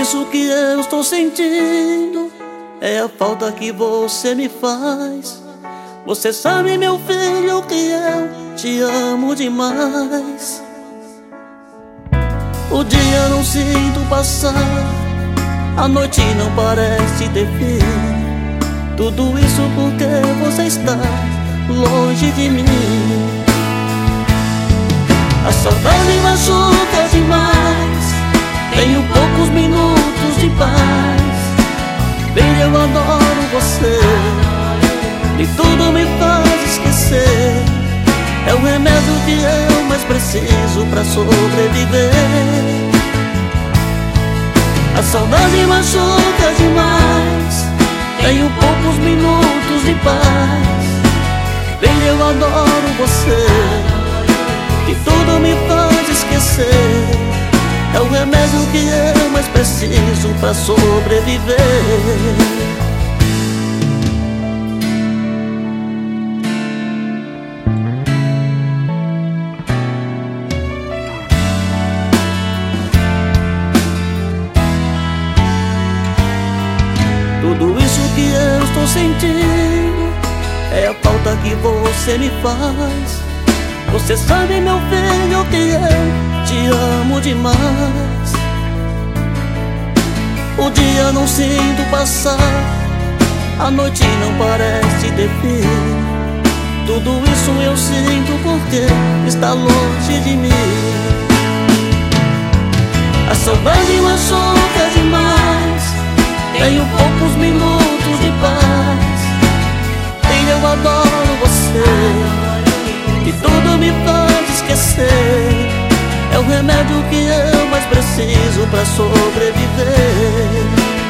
isso que eu estou sentindo é a falta que você me faz. Você sabe, meu filho, que eu te amo demais. O dia não sinto passar, a noite não parece ter fim. Tudo isso porque você está longe de mim. A saudade machuca demais, tenho poucos minutos de paz. Bem, eu adoro você, e tudo me faz esquecer. É o remédio que eu mais preciso pra sobreviver. A saudade machuca demais, tenho poucos minutos de paz. Bem, eu adoro você, e tudo me faz esquecer. É o remédio que eu mais preciso pra sobreviver. Tudo isso que eu estou sentindo é a falta que você me faz. Você sabe, meu filho, que eu te amo demais. O dia não sinto passar, a noite não parece ter fim. Tudo isso eu sinto porque está longe de mim. A saudade machuca demais, tenho poucos minutos de paz. E eu adoro você, e tudo me faz esquecer. É o remédio que eu mais preciso pra sobreviver.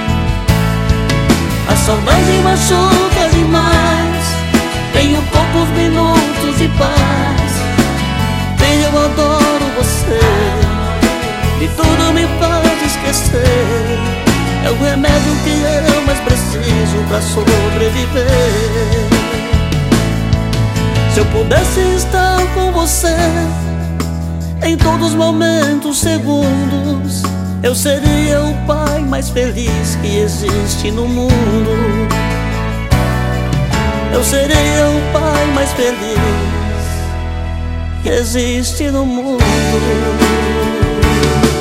A saudade machuca demais, tenho poucos minutos de paz. E eu adoro você, e tudo me faz esquecer. É o remédio que eu mais preciso pra sobreviver. Se eu pudesse estar com você em todos os momentos, segundos, eu seria o pai mais feliz que existe no mundo. Eu seria o pai mais feliz que existe no mundo.